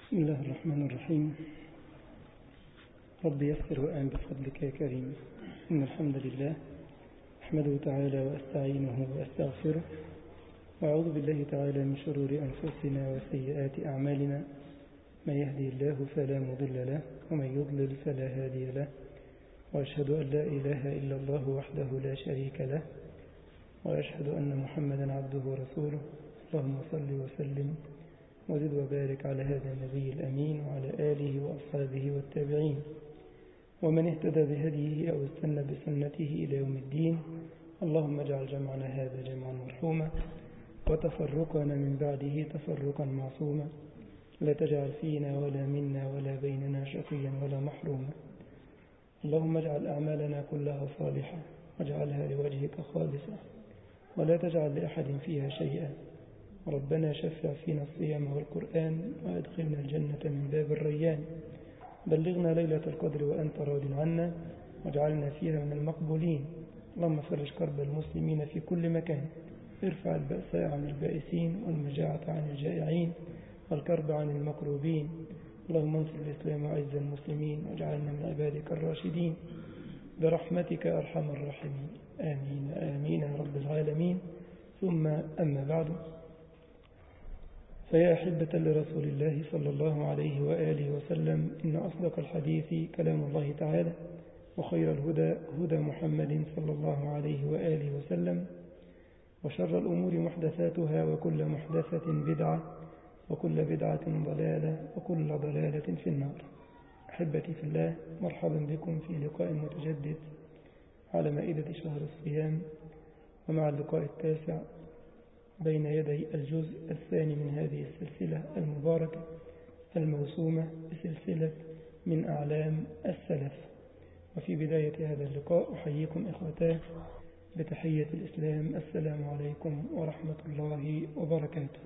بسم الله الرحمن الرحيم. رب يسر وأعن بفضلك يا كريم. إن الحمد لله أحمده تعالى وأستعينه وأستغفره، وأعوذ بالله تعالى من شرور أنفسنا وسيئات أعمالنا. من يهدي الله فلا مضل له، ومن يضلل فلا هادي له، وأشهد أن لا إله إلا الله وحده لا شريك له، وأشهد أن محمدا عبده ورسوله. اللهم صل وسلم وزد وبارك على هذا النبي الأمين وعلى آله وأصحابه والتابعين ومن اهتدى بهديه أو استنى بسنته إلى يوم الدين. اللهم اجعل جمعنا هذا جمعا مرحوما، وتفرقنا من بعده تفرقا معصوما. لا تجعل فينا ولا منا ولا بيننا شقيا ولا محروما. اللهم اجعل أعمالنا كلها صالحة، واجعلها لوجهك خالصة، ولا تجعل لأحد فيها شيئا. ربنا شفع فينا الصيام والقرآن، وأدخلنا الجنة من باب الريان. بلغنا ليلة القدر وأنت راض عنا، واجعلنا فيها من المقبولين. اللهم فرج كرب المسلمين في كل مكان، ارفع البأساء عن البائسين، والمجاعة عن الجائعين، والكرب عن المكروبين. اللهم انصر الإسلام وعز المسلمين، واجعلنا من عبادك الراشدين برحمتك أرحم الراحمين. آمين آمين يا رب العالمين. ثم أما بعد، فيا أحبة لرسول الله صلى الله عليه وآله وسلم، إن أصدق الحديث كلام الله تعالى، وخير الهدى هدى محمد صلى الله عليه وآله وسلم، وشر الأمور محدثاتها، وكل محدثة بدعة، وكل بدعة ضلالة، وكل ضلالة في النار. أحبتي في الله، مرحبا بكم في لقاء متجدد على مائدة شهر الصيام، ومع اللقاء التاسع بين يدي الجزء الثاني من هذه السلسلة المباركة الموسومة بسلسلة من أعلام السلف. وفي بداية هذا اللقاء أحييكم إخوتاه بتحية الإسلام: السلام عليكم ورحمة الله وبركاته.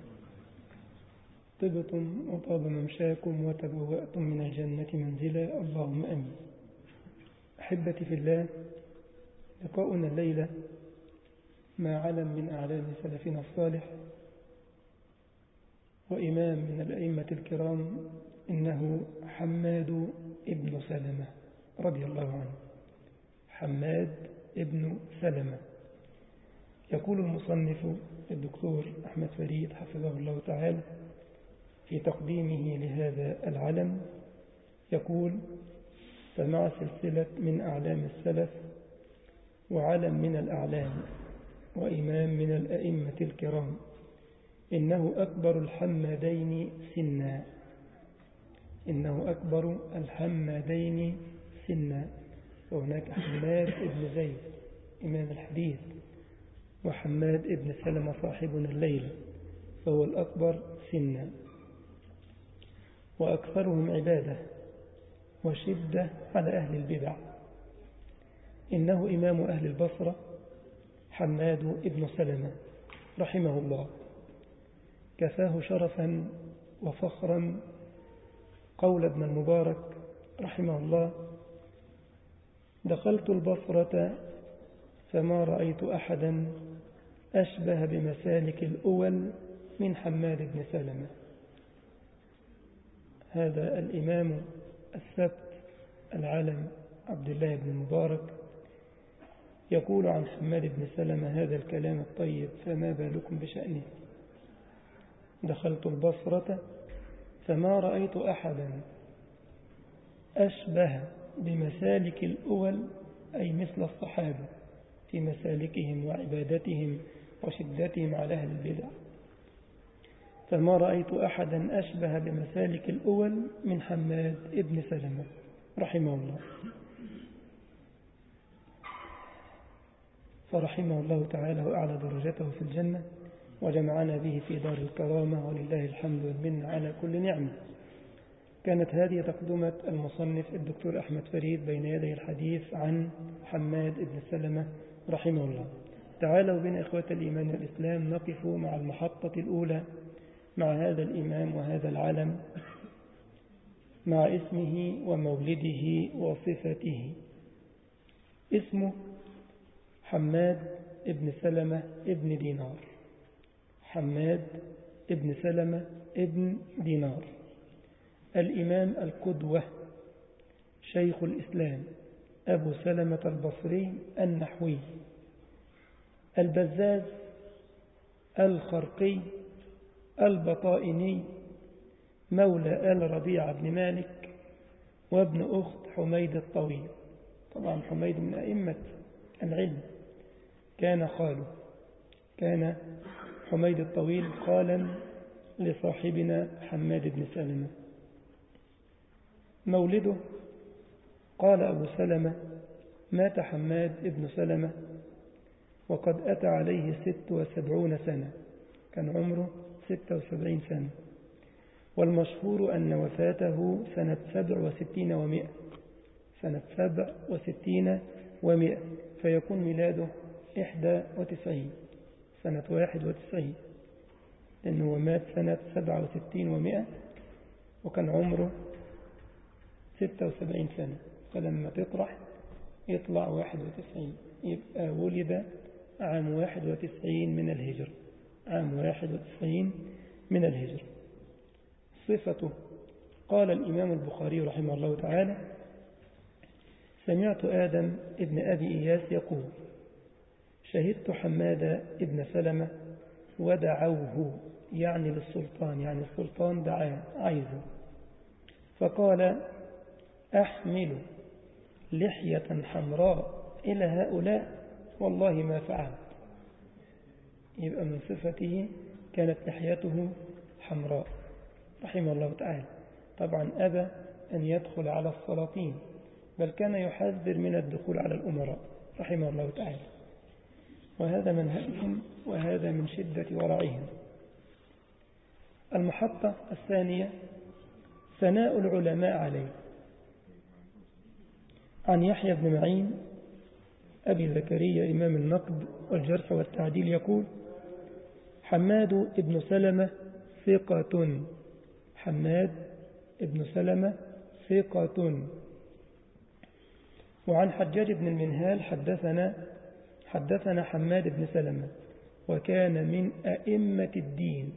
طبتم وطاب ممشاكم وتبوأتم من الجنة منزلا، اللهم أمين. أحبتي في الله، لقاؤنا الليلة مع علم من أعلام سلفنا الصالح، وإمام من الأئمة الكرام، إنه حماد ابن سلمة رضي الله عنه. حماد ابن سلمة. يقول المصنف الدكتور أحمد فريد حفظه الله تعالى في تقديمه لهذا العلم، يقول: فمع سلسلة من أعلام السلف، وعلم من الأعلام، وإمام من الأئمة الكرام، إنه أكبر الحمادين سنا. إنه أكبر الحمادين سنا. وهناك حماد ابن زيد إمام الحديث، وحماد ابن سلمة صاحبنا الليلة، فهو الأكبر سنا، وأكثرهم عبادة وشدة على أهل البدع. إنه إمام أهل البصرة حماد ابن سلمة رحمه الله. كفاه شرفا وفخرا قول ابن المبارك رحمه الله: دخلت البصرة فما رأيت أحدا أشبه بمسالك الأول من حماد بن سلمة. هذا الإمام السبت العالم عبد الله بن المبارك يقول عن حماد بن سلمة هذا الكلام الطيب، فما بالكم بشأنه. دخلت البصرة فما رأيت أحدا أشبه بمسالك الأول، أي مثل الصحابة في مسالكهم وعبادتهم وشدتهم على أهل البدع. فما رأيت أحدا أشبه بمسالك الأول من حماد ابن سلمة رحمه الله. فرحمه الله تعالى وأعلى درجته في الجنة، وجمعنا به في دار الكرامة، ولله الحمد والمنة على كل نعمة. كانت هذه تقدمة المصنف الدكتور أحمد فريد بين يدي الحديث عن حماد ابن سلمة رحمه الله. تعالوا بنا إخوة الإيمان والإسلام نقف مع المحطة الأولى، مع هذا الإمام وهذا العلم، مع اسمه ومولده وصفته. اسمه حماد ابن سلمة ابن دينار. حماد ابن سلمة ابن دينار. الإمام القدوة شيخ الإسلام أبو سلمة البصري النحوي البزاز الخرقي البطائني مولى آل ربيع بن مالك وابن أخت حميد الطويل. طبعا حميد من أئمة العلم، كان حميد الطويل خالا لصاحبنا حماد بن سلمة. مولده قال أبو سلمة مات حماد بن سلمة وقد أتى عليه 76 سنة، كان عمره 76 سنة، والمشهور أن وفاته سنة 67 و100 فيكون ميلاده 91 سنة 91، لأنه مات سنة 67 و100 وكان عمره 76 سنة، فلما تطرح يطلع 91، يبقى ولد عام 91 من الهجرة، عام 91 من الهجرة. صفته قال الإمام البخاري رحمه الله تعالى: سمعت آدم ابن أبي إياس يقول: شهدت حماد ابن سلمة ودعوه، يعني للسلطان، يعني السلطان دعاه عايزه، فقال: أحمل لحية حمراء إلى هؤلاء والله ما فعلت. يبقى من صفته كانت لحيته حمراء رحمه الله تعالى. طبعا أبى أن يدخل على السلاطين، بل كان يحذر من الدخول على الأمراء رحمه الله تعالى، وهذا منهجهم وهذا من شدة ورعهم. المحطة الثانية ثناء العلماء عليه. عن يحيى بن معين أبي زكريا إمام النقد والجرح والتعديل يقول: حماد ابن سلمة ثقة، حماد ابن سلمة ثقة. وعن حجاج بن المنهال حدثنا حماد بن سلمة وكان من أئمة الدين،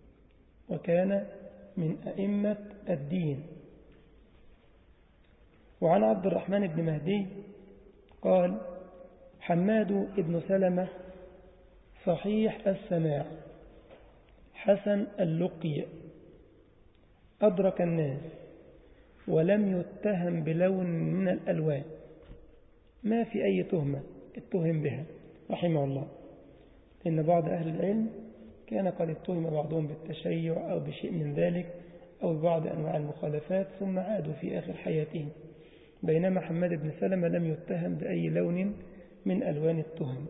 وعن عبد الرحمن بن مهدي قال: حماد بن سلمة صحيح السماع حسن اللقي، أدرك الناس ولم يتهم بلون من الألوان، ما في أي تهمة اتهم بها رحمه الله، لأن بعض أهل العلم كان قد اتهم بعضهم بالتشيع أو بشيء من ذلك أو ببعض أنواع المخالفات ثم عادوا في آخر حياتهم، بينما حماد بن سلمة لم يتهم بأي لون من ألوان التهم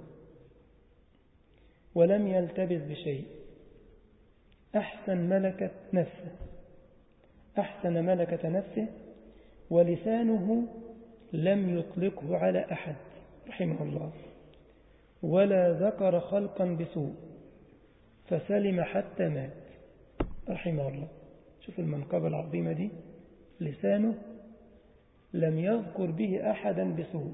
ولم يلتبس بشيء. أحسن ملكة نفسه ولسانه لم يطلقه على أحد رحمه الله، ولا ذكر خلقا بسوء فسلم حتى مات رحمه الله. شوف المنقبة العظيمة دي، لسانه لم يذكر به أحدا بسوء.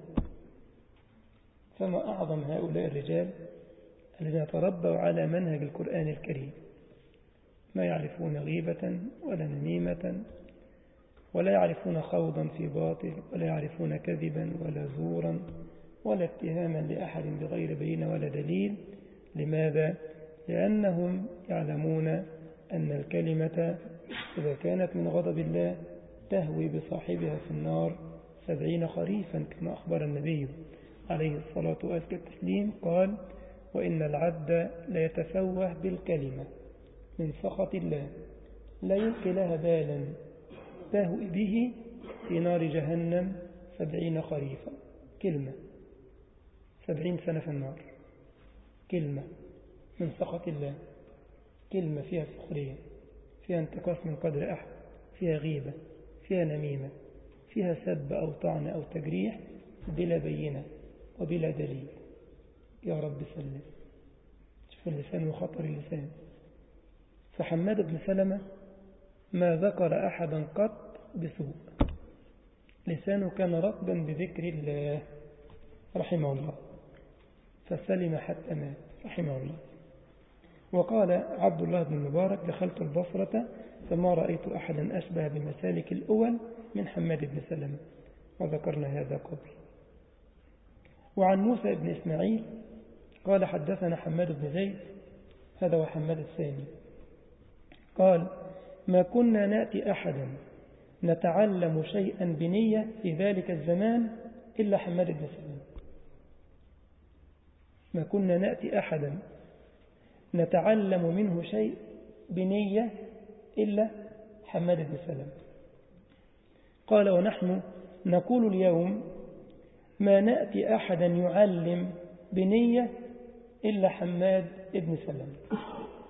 فما أعظم هؤلاء الرجال الذين تربوا على منهج القرآن الكريم، ما يعرفون غيبة ولا نميمة ولا يعرفون خوضا في باطل ولا يعرفون كذبا ولا زورا ولا اتهاما لأحد بغير بينة ولا دليل. لماذا؟ لأنهم يعلمون أن الكلمة إذا كانت من غضب الله تهوي بصاحبها في النار 70 خريفا، كما أخبر النبي عليه الصلاة والتسليم قال: وإن العبد ليتفوه بالكلمة من سخط الله لا يلقي لها بالا تهوي به في نار جهنم 70 خريفا. كلمة 70 سنة في النار، كلمة من سخط الله، كلمة فيها سخرية، فيها انتقاص من قدر أحد، فيها غيبة، فيها نميمة، فيها سب أو طعن أو تجريح بلا بينة وبلا دليل. يا رب سلم. شوف اللسان وخطر اللسان. فحماد بن سلمة ما ذكر أحدا قط بسوء، لسانه كان رطبا بذكر الله رحمه الله، فسلم حتى مات رحمه الله. وقال عبد الله بن المبارك دخلت البصرة فما رأيت أحدا أشبه بمسالك الأول من حماد بن سلمة، وذكرنا هذا قبل. وعن موسى بن إسماعيل قال حدثنا حماد بن زيد، هذا وحماد الثاني، قال ما كنا نأتي أحدا نتعلم شيئا بنية في ذلك الزمان إلا حماد بن سلمة. ما كنا نأتي أحدا نتعلم منه شيء بنية إلا حماد بن سلمة. قال ونحن نقول اليوم ما نأتي أحدا يعلم بنية إلا حماد بن سلمة.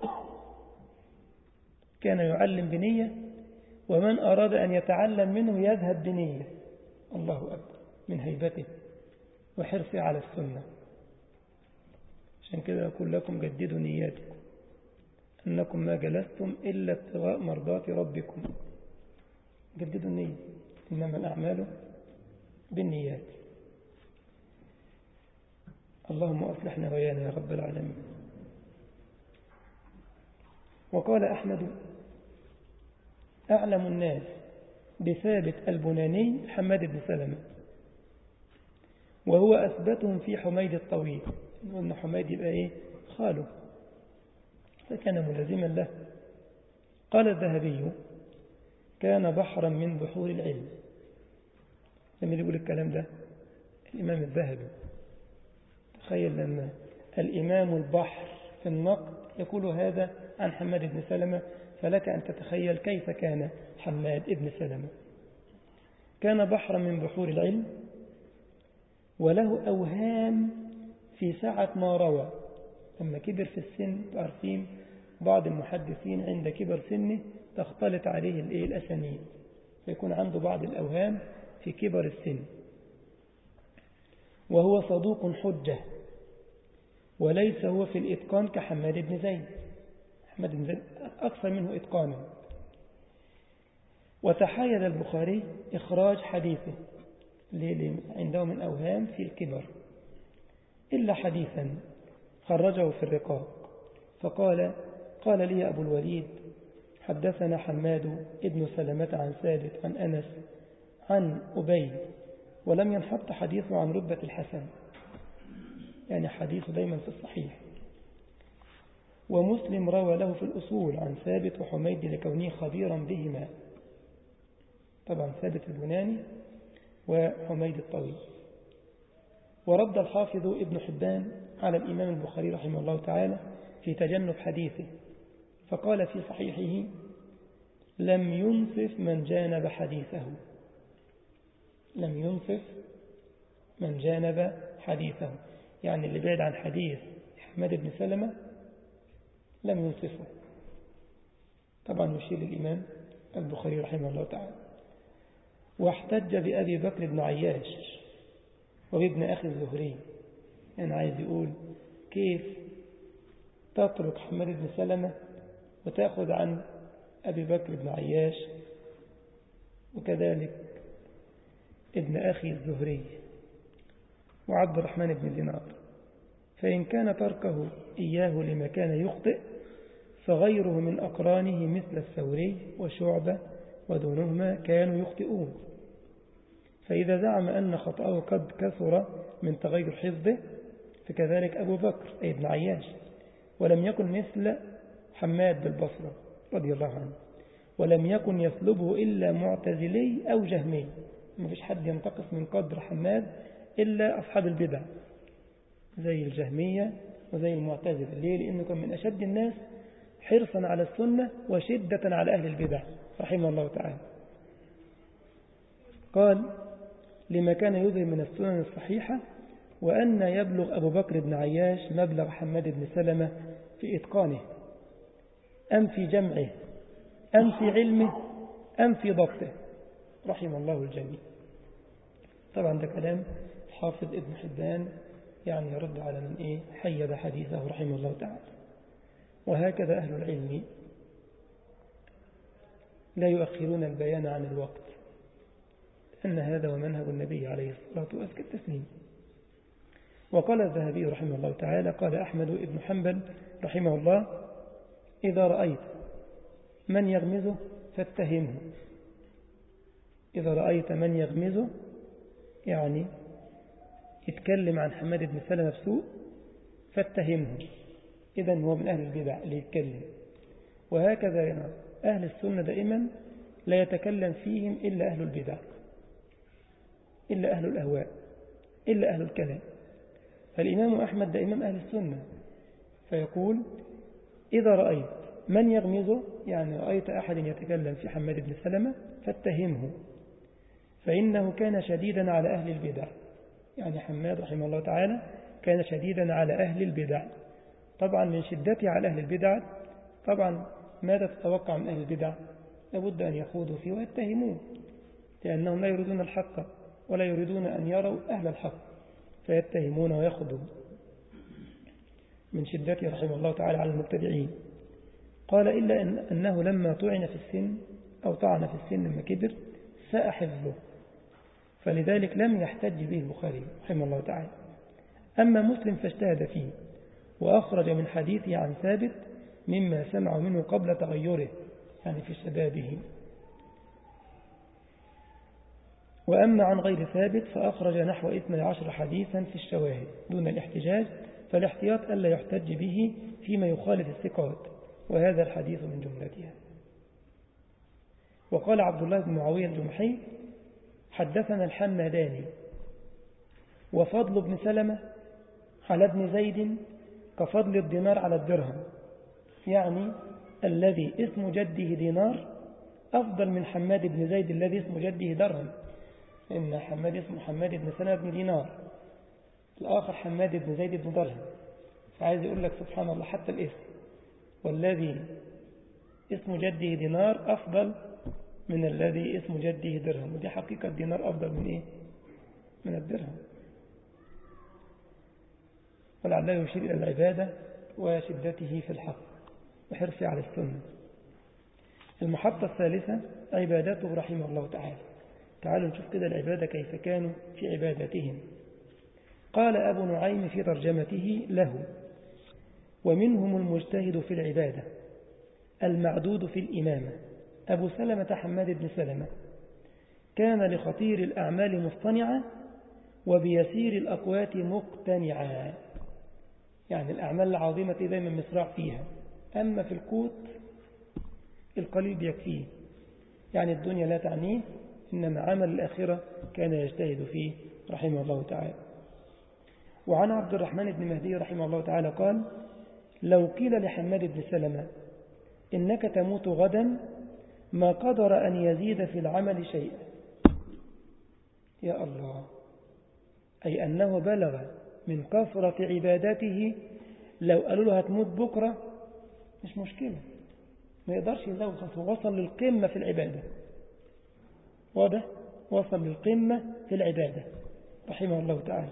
كان يعلم بنية، ومن أراد أن يتعلم منه يذهب بنية. الله أكبر من هيبته وحرصه على السنة. عشان كده أقول لكم جددوا نياتكم، أنكم ما جلستم إلا ابتغاء مرضات ربكم. جددوا النية، إنما الأعمال بالنيات. اللهم أصلحنا ويانا يا رب العالمين. وقال أحمد أعلم الناس بثابت البناني حماد بن سلمة، وهو أثبتهم في حميد الطويل. إن حميد يبقى إيه؟ خاله، فكان ملازما له. قال الذهبي كان بحرا من بحور العلم. لما يقول الكلام ده الإمام الذهبي، تخيل لما الإمام البحر في النقد يقول هذا عن حماد بن سلمة، فلك أن تتخيل كيف كان حماد بن سلمة. كان بحرا من بحور العلم، وله أوهام في سعة ما روى. لما كبر في السن، تعرفين بعض المحدثين عند كبر سنه تختلط عليه الأسانيد، فيكون عنده بعض الأوهام في كبر السن. وهو صدوق حجة، وليس هو في الإتقان كحماد بن زيد. حماد بن زيد أكثر منه إتقانا. وتحايل البخاري إخراج حديثه عنده من أوهام في الكبر، إلا حديثا خرجه في الرقاق، فقال قال لي أبو الوليد حدثنا حماد ابن سلمة عن ثابت عن أنس عن أبي، ولم ينحط حديثه عن رتبة الحسن، يعني حديثه دايما في الصحيح. ومسلم روى له في الأصول عن ثابت وحميد لكونه خبيرا بهما، طبعا ثابت البناني وحميد الطويل. ورد الحافظ ابن حبان على الإمام البخاري رحمه الله تعالى في تجنب حديثه، فقال في صحيحه لم ينصف من جانب حديثه. لم ينصف من جانب حديثه، يعني اللي بعد عن حديث حماد بن سلمة لم ينصفه. طبعا يشير الإمام البخاري رحمه الله تعالى. واحتج بأبي بكر بن عياش وابن أخي الزهري، يعني عايز يقول كيف تترك حماد بن سلمة وتأخذ عن أبي بكر بن عياش وكذلك ابن أخي الزهري وعبد الرحمن بن دينار. فإن كان تركه إياه لما كان يخطئ، فغيره من أقرانه مثل الثوري وشعبة ودونهما كانوا يخطئون. فإذا زعم أن خطأه قد كثر من تغير حفظه، فكذلك أبو بكر أي ابن عياش، ولم يكن مثل حماد بالبصرة رضي الله عنه، ولم يكن يسلبه إلا معتزلي أو جهمي. ما فيش حد ينتقص من قدر حماد إلا أصحاب البدع زي الجهمية وزي المعتزلة. ليه؟ لأنه كان من أشد الناس حرصا على السنة وشدة على أهل البدع رحمه الله تعالى. قال لما كان يظهر من السنن الصحيحة، وأن يبلغ أبو بكر بن عياش مبلغ حماد بن سلمة في إتقانه، أم في جمعه، أم في علمه، أم في ضبطه، رحم الله الجميع. طبعا ده كلام حافظ ابن حبان، يعني يرد على من حيد حديثه رحمه الله تعالى. وهكذا أهل العلم لا يؤخرون البيان عن الوقت، أن هذا ومنهج النبي عليه الصلاة وأزكى التسليم. وقال الذهبي رحمه الله تعالى قال أحمد بن حنبل رحمه الله إذا رأيت من يغمزه فاتهمه. إذا رأيت من يغمزه يعني يتكلم عن حماد بن سلمة بسوء فاتهمه، إذن هو من أهل البدع اللي يتكلم. وهكذا أهل السنة دائما لا يتكلم فيهم إلا أهل البدع، إلا أهل الأهواء، إلا أهل الكلام. فالإمام أحمد ده إمام أهل السنة، فيقول إذا رأيت من يغمزه يعني رأيت أحد يتكلم في حماد بن سلمة فاتهمه، فإنه كان شديدا على أهل البدع. يعني حماد رحمه الله تعالى كان شديدا على أهل البدع. طبعا من شدته على أهل البدع طبعا ماذا تتوقع من أهل البدع؟ لابد أن يخوضوا فيه ويتهموه، لأنهم لا يريدون الحق ولا يريدون أن يروا أهل الحق، فيتهمون ويخوضون. من شدته رحمه الله تعالى على المبتدعين. قال إلا أنه لما طعن في السن أو طعن في السن لما كبر ساء حفظه، فلذلك لم يحتج به البخاري رحمه الله تعالى. أما مسلم فاجتهد فيه وأخرج من حديثه عن ثابت مما سمع منه قبل تغيره، يعني في شبابه. وأما عن غير ثابت فأخرج نحو 12 حديثا في الشواهد دون الاحتجاج، فالاحتياط ألا يحتج به فيما يخالف الثقات، وهذا الحديث من جملتها. وقال عبد الله بن معاوية الجمحي حدثنا الحمداني وفضل بن سلمة على ابن زيد كفضل الدينار على الدرهم، يعني الذي اسم جده دينار أفضل من حماد بن زيد الذي اسم جده درهم، إن حماد اسمه حماد بن سلمة بن دينار، الآخر حماد بن زيد بن درهم. فعايز يقول لك سبحان الله حتى الاسم، والذي اسم جده دينار أفضل من الذي اسم جده درهم، ودي حقيقة دينار أفضل من إيه؟ من الدرهم. ولعله يشير إلى العبادة وشدته في الحق وحرصه على السنة. المحطة الثالثة عبادته رحمه الله تعالى. تعالوا نشوف كده العبادة كيف كانوا في عبادتهم. قال أبو نعيم في ترجمته له: ومنهم المجتهد في العبادة المعدود في الإمامة. أبو سلمة حماد بن سلمة كان لخطير الأعمال مصطنعا وبيسير الأقوات مقتنعا، يعني الأعمال العظيمة دائما مسرع فيها، أما في القوت القليل بيكفيه، يعني الدنيا لا تعنيه، إنما عمل الآخرة كان يجتهد فيه رحمه الله تعالى. وعن عبد الرحمن بن مهدي رحمه الله تعالى قال: لو قيل لحماد بن سلمة إنك تموت غدا ما قدر أن يزيد في العمل شيئا. يا الله، أي أنه بلغ من كثرة عباداته لو قالوا له هتموت بكرة مش مشكلة، ما يقدرش يزود، وصل للقمة في العبادة. واضح؟ وصل للقمة في العبادة رحمه الله تعالى.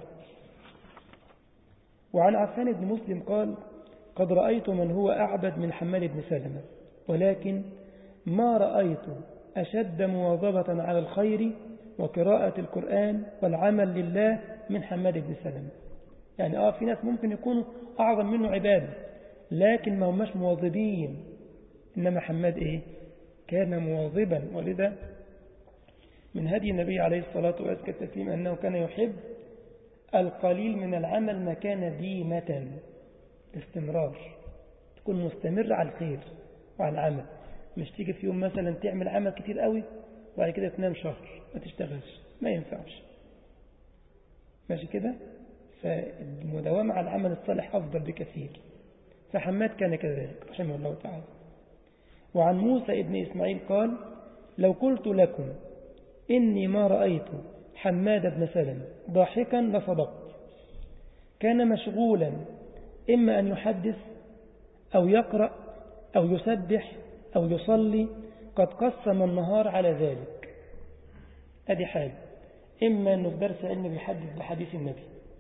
وعن عفان بن مسلم قال: قد رأيت من هو أعبد من حماد بن سلمة، ولكن ما رأيت أشد مواظبة على الخير وقراءة القرآن والعمل لله من حماد بن سلمة. يعني في ناس ممكن يكونوا أعظم منه عبادة لكن ما هماش مواظبين، إنما حماد إيه؟ كان مواظبا. ولذا من هدي النبي عليه الصلاة والسلام أنه كان يحب القليل من العمل ما كان ديمة، استمرار، تكون مستمر على الخير وعلى العمل، مش تيجي في يوم مثلا تعمل عمل كتير قوي وبعد كده تنام شهر ما تشتغلش، ما ينفعش، ماشي كده. فالمداومة على العمل الصالح أفضل بكثير، فحماد كان كذلك رحمه الله تعالى. وعن موسى ابن إسماعيل قال: لو قلت لكم إني ما رأيت حماد بن سلمة ضاحكا لصدقت. كان مشغولا إما أن يحدث أو يقرأ أو يسبح أو يصلي، قد قسم النهار على ذلك. أدي حال، إما أنه في درس علم بيحدث بحديث النبي،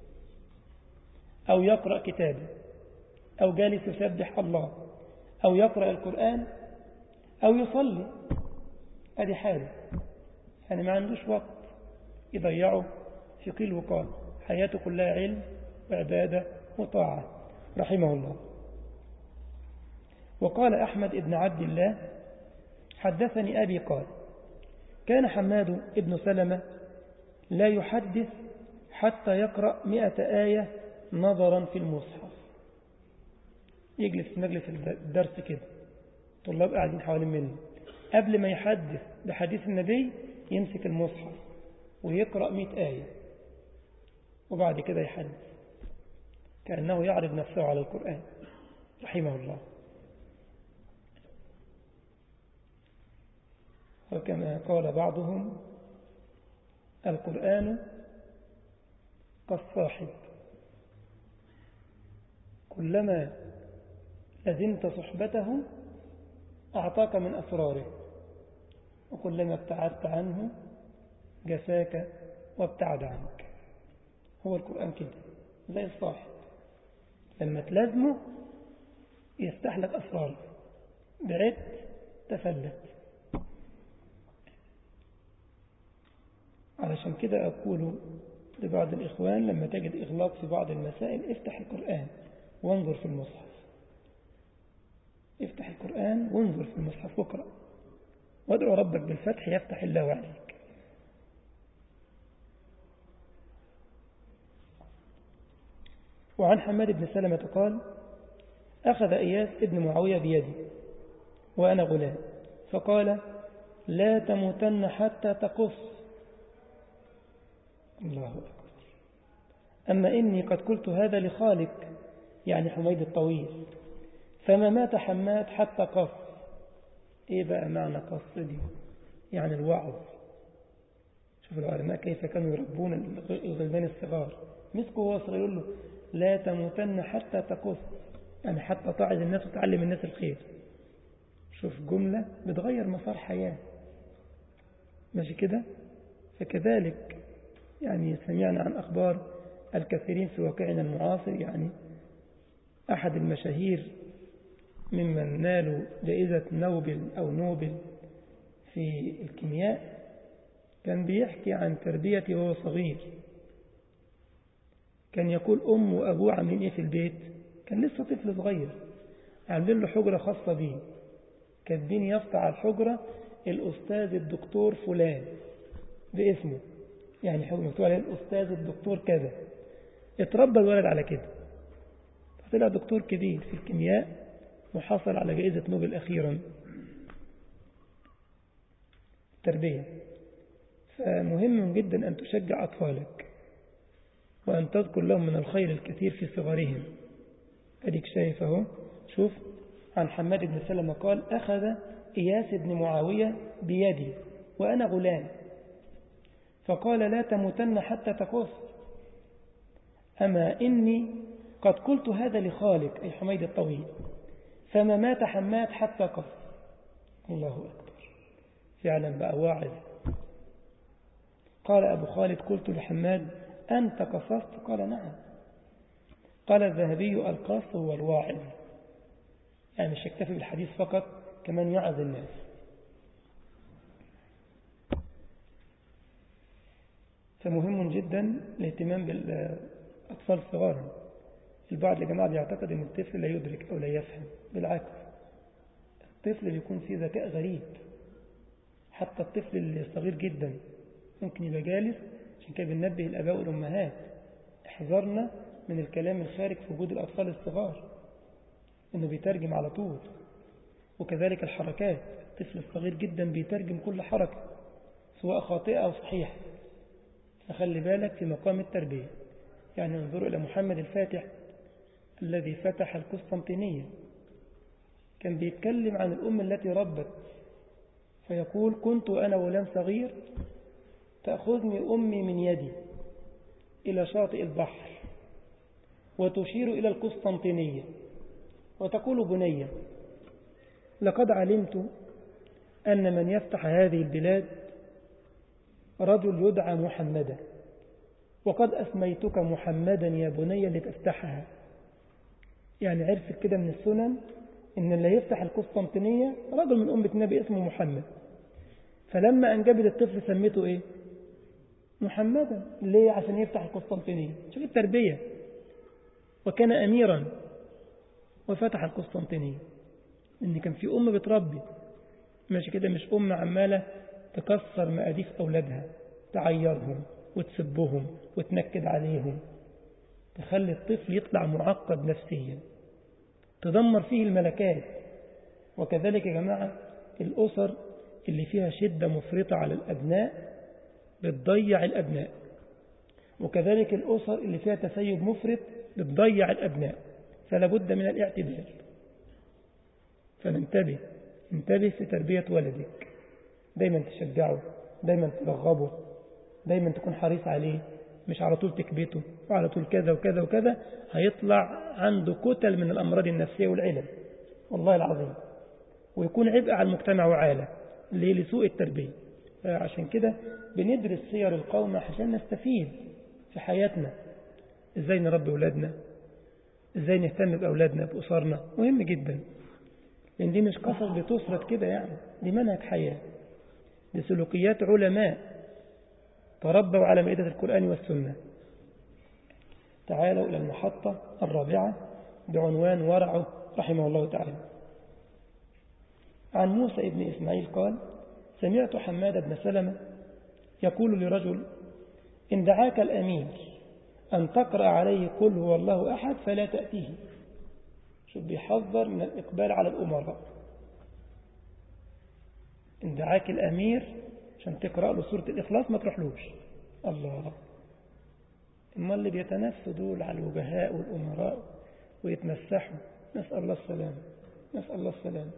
أو يقرأ كتابه، أو جالس يسبح الله، أو يقرأ القرآن، أو يصلي. أدي حاله، يعني ما عندوش وقت يضيعه في قيل وقال، حياته كلها علم وعبادة وطاعة رحمه الله. وقال أحمد بن عبد الله حدثني أبي قال كان حماد بن سلمة لا يحدث حتى يقرأ 100 آية نظرا في المصحف. يجلس في مجلس الدرس كده، طلاب قاعدين حوالين منه، قبل ما يحدث بحديث النبي يمسك المصحف ويقرأ 100 آية وبعد كده يحدث كأنه يعرض نفسه على القرآن رحمه الله. وكما قال بعضهم القرآن كالصاحب، كلما لزمت صحبته أعطاك من أسراره، وكلما ابتعدت عنه جفاك وابتعد عنك. هو القرآن كده زي الصاحب، لما تلازمه يفتح لك أسراره، بعدت تفلت. علشان كده أقول لبعض الإخوان لما تجد إغلاق في بعض المسائل افتح القرآن وانظر في المصحف، افتح القرآن وانظر في المصحف واقرأ، وادعو ربك بالفتح يفتح الله عليك. وعن حماد بن سلمة قال أخذ إياس ابن معاوية بيدي وأنا غلام فقال لا تموتن حتى تقص. الله أكبر. أما إني قد قلت هذا لخالك، يعني حميد الطويل، فما مات حماد حتى قص. إيه بقى معنى قص دي؟ يعني الوعظ. شوف العلماء كيف كانوا يربون الغلمان الصغار، مسكوا وهو صغير يقول له لا تموتن حتى تقص، يعني حتى تعظ الناس وتعلم الناس الخير. شوف جملة بتغير مسار حياة، ماشي كده. فكذلك يعني سمعنا عن أخبار الكثيرين في واقعنا المعاصر، يعني أحد المشاهير ممن نالوا جائزة نوبل أو نوبل في الكيمياء كان بيحكي عن تربيته وهو صغير. كان يقول أم وأبوه عاملين إيه في البيت، كان لسه طفل صغير، عاملين له حجرة خاصة به، كاتبين يافطة على الحجرة الأستاذ الدكتور فلان باسمه، يعني حجرة مكتوب عليها الأستاذ الدكتور كذا. اتربى الولد على كده، فطلع دكتور كبير في الكيمياء وحصل على جائزة نوبل أخيرا التربية. فمهم جدا أن تشجع أطفالك وأن تذكر لهم من الخير الكثير في صغرهم. أديك شايفه. شوف عن حماد بن سلمة قال أخذ إياس بن معاوية بيدي وأنا غلام فقال لا تموتن حتى تقص. أما إني قد قلت هذا لخالق أي حميد الطويل، فما مات حماد حتى قص. الله أكبر، فعلا بقى واعظ. قال أبو خالد قلت لحماد أنت قصصت؟ قال نعم. قال الذهبي القص هو الواعظ، يعني مش يكتفي بالحديث فقط، كمان يعظ الناس. فمهم جدا الاهتمام بالأطفال الصغار. البعض يا جماعة بيعتقد أن الطفل لا يدرك أو لا يفهم، بالعكس الطفل بيكون فيه ذكاء غريب. حتى الطفل الصغير جدا ممكن يبقى جالس، عشان كده بننبه الآباء والأمهات احذرنا من الكلام الخارج في وجود الأطفال الصغار، إنه بيترجم على طول. وكذلك الحركات، الطفل الصغير جدا بيترجم كل حركة سواء خاطئة أو صحيحة. فخلي بالك في مقام التربية. يعني انظروا إلى محمد الفاتح الذي فتح القسطنطينية، كان بيتكلم عن الأم التي ربت، فيقول كنت أنا غلام صغير تأخذني أمي من يدي إلى شاطئ البحر وتشير إلى القسطنطينية وتقول بنية لقد علمت أن من يفتح هذه البلاد رجل يدعى محمدا، وقد أسميتك محمدا يا بني لتفتحها. يعني عرفت كده من السنن إن اللي يفتح القسطنطينية رجل من أمة النبي اسمه محمد. فلما أنجبت الطفل سميته إيه؟ محمدا. ليه؟ عشان يفتح القسطنطينية. شوف التربية. وكان أميرا وفتح القسطنطينية. إن كان في أم بتربي، ماشي كده، مش أم عمالة تكسر مقاديف أولادها، تعيرهم وتسبهم وتنكد عليهم، تخلي الطفل يطلع معقد نفسيا، تدمر فيه الملكات. وكذلك يا جماعة الأسر اللي فيها شدة مفرطة على الأبناء بتضيع الأبناء، وكذلك الأسر اللي فيها تسيب مفرط بتضيع الأبناء. فلا بد من الاعتدال. فننتبه في تربية ولدك، دايما تشجعه، دايما ترغبه، دايما تكون حريص عليه، مش على طول تكبته وعلى طول كذا وكذا وكذا، هيطلع عنده كتل من الأمراض النفسية والعلل والله العظيم، ويكون عبء على المجتمع وعالة لسوء التربية. عشان كده بندرس سير القوم عشان نستفيد في حياتنا، ازاي نربي أولادنا، ازاي نهتم بأولادنا بأسرنا، مهم جدا، لأن دي مش قصص بتسرد كده يعني، دي منهج حياة، دي سلوكيات علماء تربوا على مائدة القرآن والسنة. تعالوا إلى المحطة الرابعة بعنوان ورعه رحمه الله تعالى. عن موسى ابن إسماعيل قال: سمعت حماد بن سلمة يقول لرجل: إن دعاك الأمير أن تقرأ عليه قل هو الله أحد فلا تأتيه. شوف بيحذر من الإقبال على الأمراء. إن دعاك الأمير عشان تقرأ له سورة الإخلاص ما تروحلوش. الله، إما اللي بيتنفسوا دول على الوجهاء والأمراء ويتمسحوا، نسأل الله السلام، نسأل الله السلام.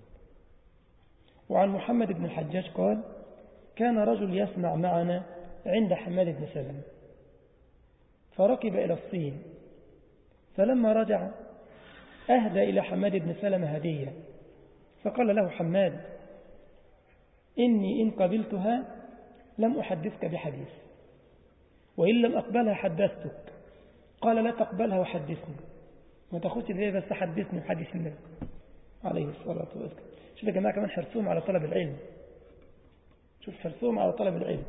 وعن محمد بن الحجاج قال: كان رجل يسمع معنا عند حماد بن سلمة، فركب إلى الصين، فلما رجع أهدى إلى حماد بن سلمة هدية، فقال له حماد: إني إن قبلتها لم أحدثك بحديث، وإن لم أقبلها حدثتك. قال: لا تقبلها وحدثني، ما تاخدش ليه بس حدثني وحدث النبي عليه الصلاة والسلام. شوف يا جماعة كمان حرصهم على طلب العلم، شوف حرصهم على طلب العلم.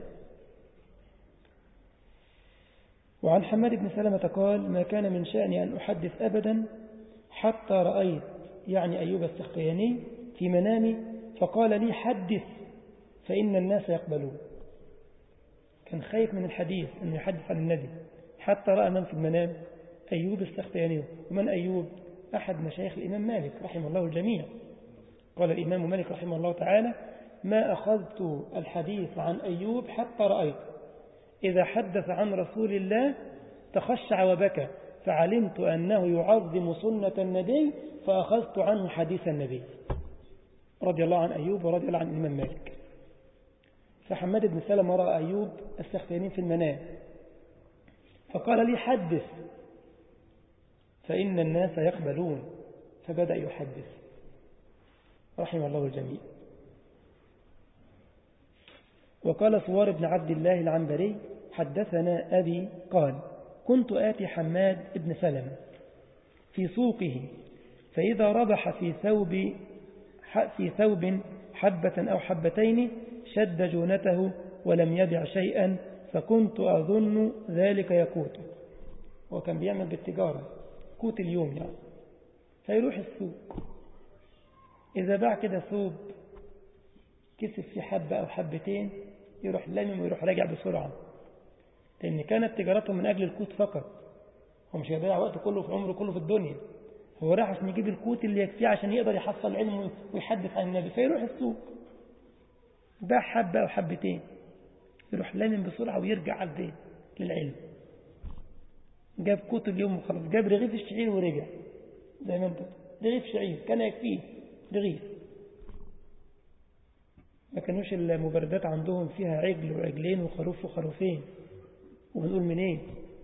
وعن حماد بن سلمة قال: ما كان من شأني أن أحدث أبدا حتى رأيت، يعني أيوب السختياني، في منامي فقال لي: حدث فإن الناس يقبلون. كان خايف من الحديث أنه يحدث عن النبي، حتى رأى من في المنام؟ أيوب السختياني. ومن أيوب؟ أحد مشايخ الإمام مالك رحمه الله الجميع. قال الإمام مالك رحمه الله تعالى: ما أخذت الحديث عن أيوب حتى رأيت إذا حدث عن رسول الله تخشع وبكى، فعلمت أنه يعظم سنة النبي فأخذت عنه حديث النبي. رضي الله عن أيوب ورضي الله عن الإمام مالك. فحماد بن سلمة رأى أيوب السختياني في المنام فقال لي: حدث فإن الناس يقبلون، فبدأ يحدث رحمه الله الجميع. وقال صوار بن عبد الله العنبري: حدثنا أبي قال: كنت آتي حماد بن سلمة في سوقه، فإذا ربح في ثوب حبة أو حبتين شد جونته ولم يبع شيئا، فكنت أظن ذلك يقوته. وكان بيعمل بالتجارة قوت اليوم يعني. فيروح السوق، إذا باع كده ثوب كسب في حبة أو حبتين يروح لمم ويروح راجع بسرعة، لأن كانت تجارته من أجل القوت فقط. هو مش هيضيع وقته كله في عمره كله في الدنيا، هو راح عشان يجيب القوت اللي يكفيه عشان يقدر يحصل العلم ويحدث عن النبي. فيروح السوق باع حبة أو حبتين يروح لمم بسرعة ويرجع على البيت للعلم. جاب قوت اليوم وخلاص، جاب رغيف الشعير ورجع زي ما انت، رغيف شعير كان يكفيه رغيف. ما كانوش المبردات عندهم فيها عجل وعجلين وخروف وخروفين ونقول منين،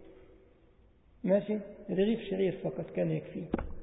ماشي، رغيف شعير فقط كان يكفيه.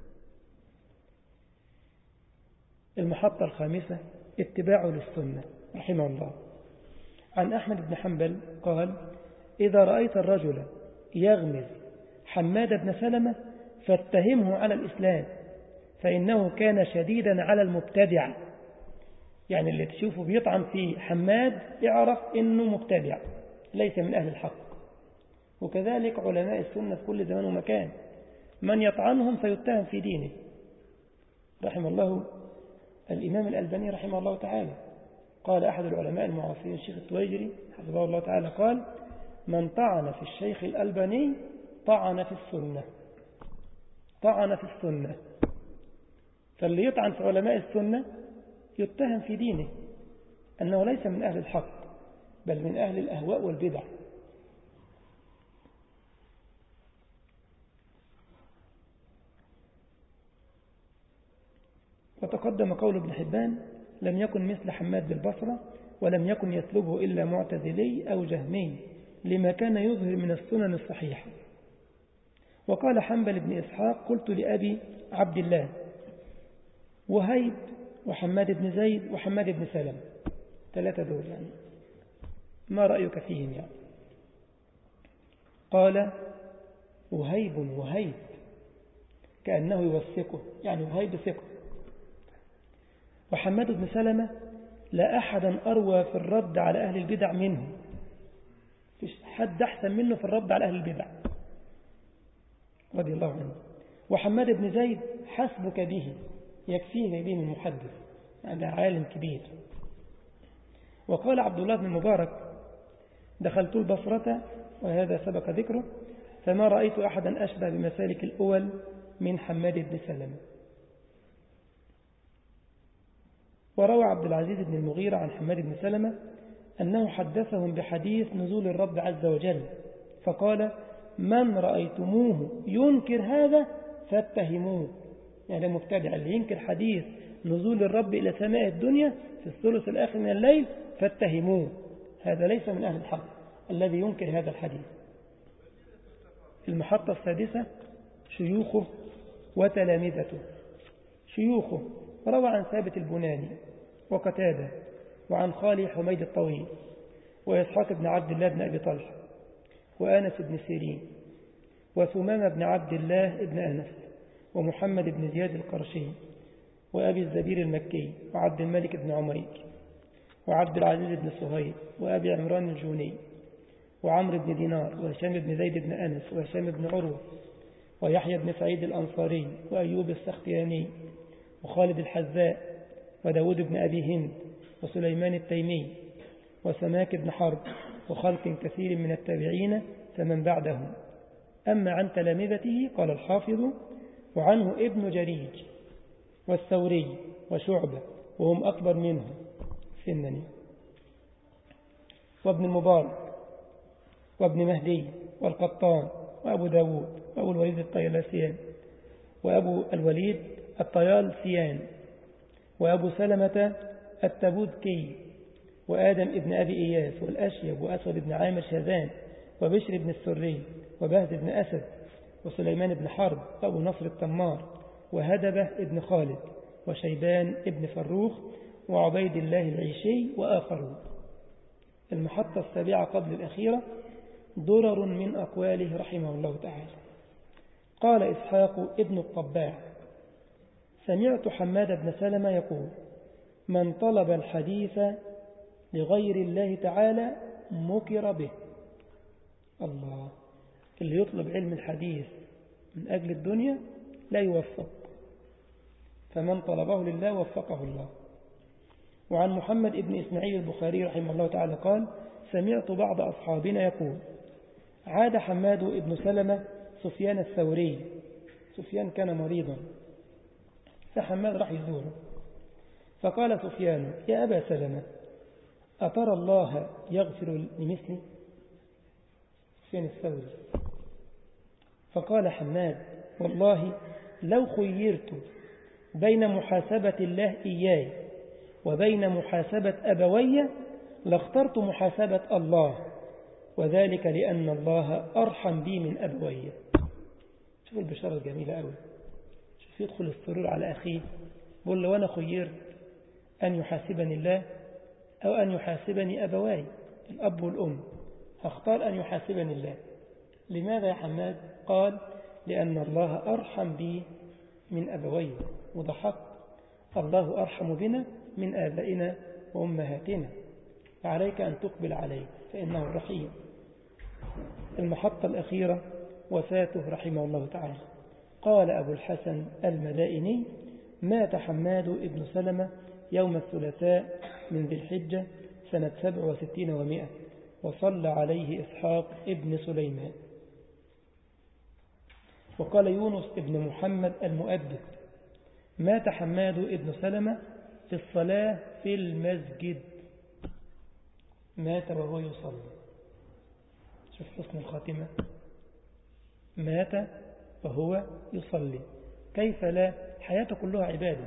المحطة الخامسة اتباعه للسنة رحمه الله. عن أحمد بن حنبل قال: إذا رأيت الرجل يغمز حماد بن سلمة فاتهمه على الإسلام، فإنه كان شديدا على المبتدع. يعني اللي تشوفه بيطعن في حماد اعرف إنه مبتدع ليس من أهل الحق. وكذلك علماء السنة في كل زمان ومكان، من يطعنهم فيتهم في دينه. رحم الله الإمام الألباني رحمه الله تعالى. قال أحد العلماء المعاصرين الشيخ التويجري حفظه الله تعالى قال: من طعن في الشيخ الألباني طعن في السنة. طعن في السنة. فاللي يطعن في علماء السنة يتهم في دينه أنه ليس من أهل الحق بل من أهل الأهواء والبدع. وتقدم قول ابن حبان: لم يكن مثل حماد بالبصرة ولم يكن يسلبه إلا معتزلي أو جهمي لما كان يظهر من السنن الصحيحة. وقال حنبل بن إسحاق: قلت لأبي عبد الله وهيب وحماد بن زيد وحماد بن سلم، 3 دول يعني، ما رأيك فيهم يعني؟ قال: وهيب كأنه يوثقه، يعني وهيب ثقة. وحماد بن سلمة لا أحدا أروى في الرد على أهل البدع منه، فيش حد أحسن منه في الرد على أهل البدع رضي الله عنه. وحماد بن زيد حسبك به، يكفيه به من محدث، هذا عالم كبير. وقال عبد الله بن المبارك: دخلت البصرة وهذا سبق ذكره فما رأيت أحدا أشبه بمسالك الأول من حماد بن سلمة. وروى عبد العزيز بن المغيرة عن حماد بن سلمة أنه حدثهم بحديث نزول الرب عز وجل فقال: من رأيتموه ينكر هذا فاتهموه. يعني مبتدع اللي ينكر حديث نزول الرب إلى سماء الدنيا في الثلث الآخر من الليل فاتهموه، هذا ليس من أهل الحق الذي ينكر هذا الحديث. المحطة السادسة: شيوخه وتلامذته. شيوخه روى عن ثابت البناني وقتادة وعن خالي حميد الطويل وإسحاق بن عبد الله بن أبي طلحة وآنس بن سيرين وثمامة بن عبد الله بن أنس ومحمد بن زياد القرشي وأبي الزبير المكي وعبد الملك بن عمير وعبد العزيز بن صهيب وأبي عمران الجوني وعمرو بن دينار وهشام بن زيد بن أنس وهشام بن عروة ويحيى بن سعيد الأنصاري وأيوب السختياني وخالد الحذاء وداود بن أبي هند وسليمان التيمي وسماك بن حرب وخلق كثير من التابعين فمن بعدهم. أما عن تلامذته قال الحافظ: وعنه ابن جريج والثوري وشعبة وهم أكبر منه سنا، وابن المبارك وابن مهدي والقطان وأبو داود وأبو الوليد الطيالسيان وأبو الوليد الطيالسيان وأبو سلمة التبوذكي وآدم ابن أبي إياس والأشيب وأسود بن عامر شاذان وبشر بن السري وبهز بن أسد وسليمان بن حرب وأبو نصر التمار وهدبة ابن خالد وشيبان ابن فروخ وعبيد الله العيشي وآخرون. المحطة السابعة قبل الأخيرة: درر من أقواله رحمه الله تعالى. قال إسحاق ابن الطباع: سمعت حماد بن سلمة يقول: من طلب الحديث لغير الله تعالى مكر به. الله، اللي يطلب علم الحديث من أجل الدنيا لا يوفق، فمن طلبه لله وفقه الله. وعن محمد بن إسماعيل البخاري رحمه الله تعالى قال: سمعت بعض أصحابنا يقول: عاد حماد بن سلمة سفيان الثوري. سفيان كان مريضا فحماد راح يزوره، فقال سفيان: يا أبا سلمة، أترى الله يغفر لمثلي؟ سفيان الثوري. فقال حماد: والله لو خيرت بين محاسبة الله إياي وبين محاسبة أبوي لاخترت محاسبة الله، وذلك لأن الله أرحم بي من أبوي. شوف البشارة الجميلة أوي. شوف يدخل السرور على أخيه، بقول له: وأنا خيرت أن يحاسبني الله أو أن يحاسبني أبواي، الأب والأم، هختار أن يحاسبني الله. لماذا يا حماد؟ قال: لأن الله أرحم بي من أبوي، وده حق، الله أرحم بنا من آبائنا وأمهاتنا، فعليك أن تقبل عليه فإنه رحيم. المحطة الأخيرة: وفاته رحمه الله تعالى. قال أبو الحسن المدائني: مات حماد ابن سلمة يوم الثلاثاء من ذي الحجة سنة 67 و100، وصلى عليه إسحاق ابن سليمان. وقال يونس ابن محمد المؤدب: مات حماد ابن سلمة في الصلاة في المسجد، مات وهو يصلي. شوف حسن الخاتمة، مات وهو يصلي، كيف لا؟ حياته كلها عبادة.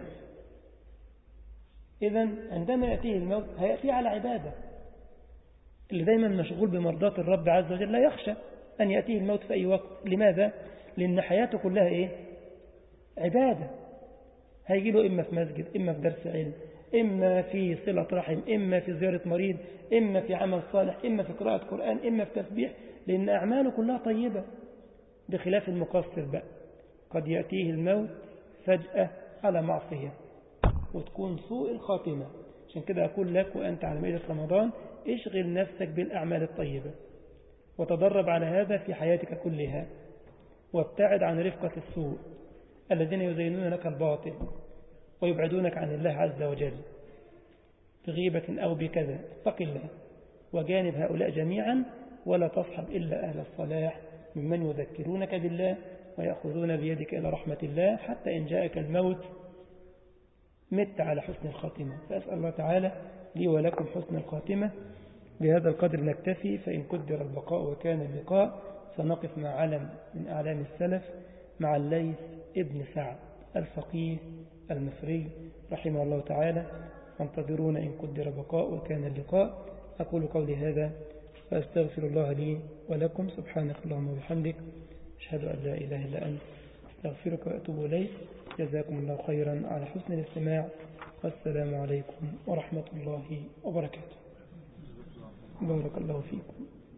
إذن عندما يأتيه الموت هيأتيه على عبادة. اللي دايما مشغول بمرضاة الرب عز وجل لا يخشى أن يأتيه الموت في أي وقت. لماذا؟ لأن حياته كلها إيه؟ عبادة. هيجي له إما في مسجد، إما في درس علم، إما في صلة رحم، إما في زيارة مريض، إما في عمل صالح، إما في قراءة قرآن، إما في تسبيح، لأن أعماله كلها طيبة. بخلاف المقصر بقى، قد يأتيه الموت فجأة على معصية وتكون سوء الخاتمة. عشان كده أقول لك وأنت على مائدة رمضان: اشغل نفسك بالأعمال الطيبة وتدرب على هذا في حياتك كلها، وابتعد عن رفقة السوء الذين يزينون لك الباطل ويبعدونك عن الله عز وجل بغيبة أو بكذا. اتق الله وجانب هؤلاء جميعا، ولا تصحب إلا أهل الصلاح ممن يذكرونك بالله ويأخذون بيدك إلى رحمة الله، حتى إن جاءك الموت مت على حسن الخاتمة. فأسأل الله تعالى لي ولكم حسن الخاتمة. بهذا القدر نكتفي، فإن قدر البقاء وكان اللقاء سنقف مع علم من أعلام السلف، مع الليث ابن سعد الفقيه المصري رحمه الله تعالى. فانتظرون إن قدر بقاء وكان اللقاء. أقول قولي هذا فأستغفر الله لي ولكم. سبحانك اللهم وبحمدك، أشهد أن لا إله إلا أنت، أستغفرك وأتوب إليك. جزاكم الله خيرا على حسن الاستماع، والسلام عليكم ورحمة الله وبركاته. بارك الله فيكم.